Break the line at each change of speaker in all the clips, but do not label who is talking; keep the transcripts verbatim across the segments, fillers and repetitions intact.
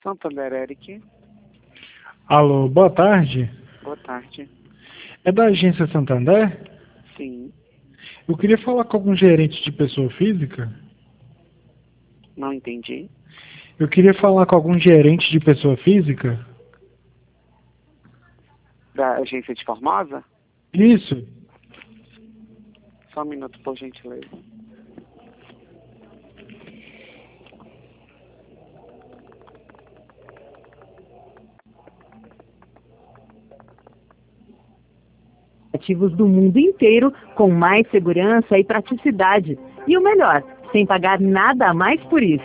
Santander, Eric.
Alô, boa tarde.
Boa tarde.
É da agência Santander?
Sim.
Eu queria falar com algum gerente de pessoa física.
Não entendi.
Eu queria falar com algum gerente de pessoa física.
Da agência de Formosa?
Isso.
Só um minuto, por gentileza.
Ativos do mundo inteiro com mais segurança e praticidade. E o melhor, sem pagar nada a mais por isso.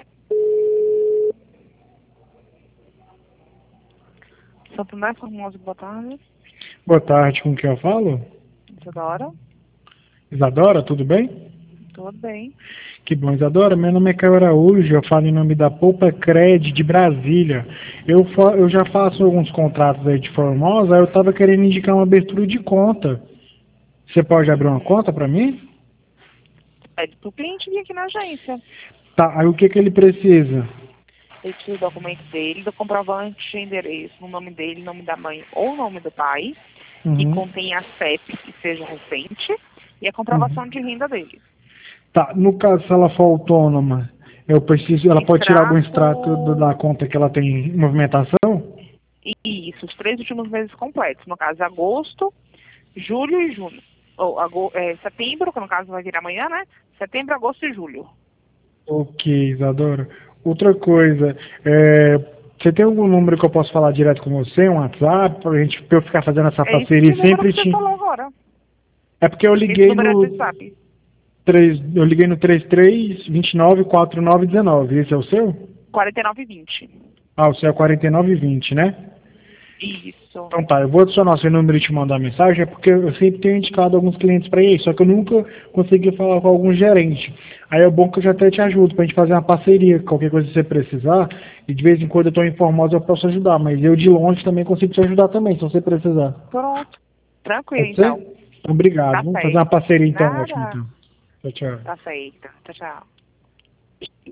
Santander Formosa, boa tarde.
Boa tarde, com quem eu falo?
Isadora,
Isadora, tudo bem?
tudo bem.
Que bom, Isadora. Meu nome é Caio Araújo, eu falo em nome da Poupa Cred de Brasília. Eu, fa eu já faço alguns contratos aí de Formosa, aí eu estava querendo indicar uma abertura de conta. Você pode abrir uma conta para mim?
Pede para o cliente vir aqui na agência.
Tá, aí o que que ele precisa?
Ele tira o documento dele, do comprovante de endereço, no nome dele, nome da mãe ou nome do pai, que
Uhum.
contém a C E P, que seja recente, e a comprovação
Uhum.
de renda dele.
Tá, no caso, se ela for autônoma, eu preciso, ela pode tirar algum extrato do- da conta que ela tem em movimentação?
Isso, os três últimos meses completos, no caso, agosto, julho e junho. Ou ago, é, setembro, que no caso vai vir amanhã, né? Setembro, agosto e julho.
Ok, Isadora. Outra coisa, é, você tem algum número que eu posso falar direto com você, um WhatsApp, pra gente, pra eu ficar fazendo essa
É esse
parceria e
número
sempre
que você
te...
falou agora.
É porque eu
Esse
liguei
número é do
no
WhatsApp.
três, eu liguei no trinta e três, vinte e nove, quarenta e nove, dezenove. Esse é o seu?
quarenta e nove e vinte.
Ah, o seu é quarenta e nove e vinte, né?
Isso.
Então tá, eu vou adicionar seu número e te mandar mensagem, é porque eu sempre tenho indicado alguns clientes para ir, só que eu nunca consegui falar com algum gerente. Aí é bom que eu já até te ajudo pra gente fazer uma parceria, qualquer coisa que você precisar, e de vez em quando eu tô informado eu posso ajudar, mas eu de longe também consigo te ajudar também, se você precisar.
Pronto. Tranquilo,
Pode ser?
então.
Então, obrigado.
Tá
Vamos fazer uma
certo.
parceria então, ótimo
Nada.
então. Tchau, tchau.
Tá certo. Tchau, tchau.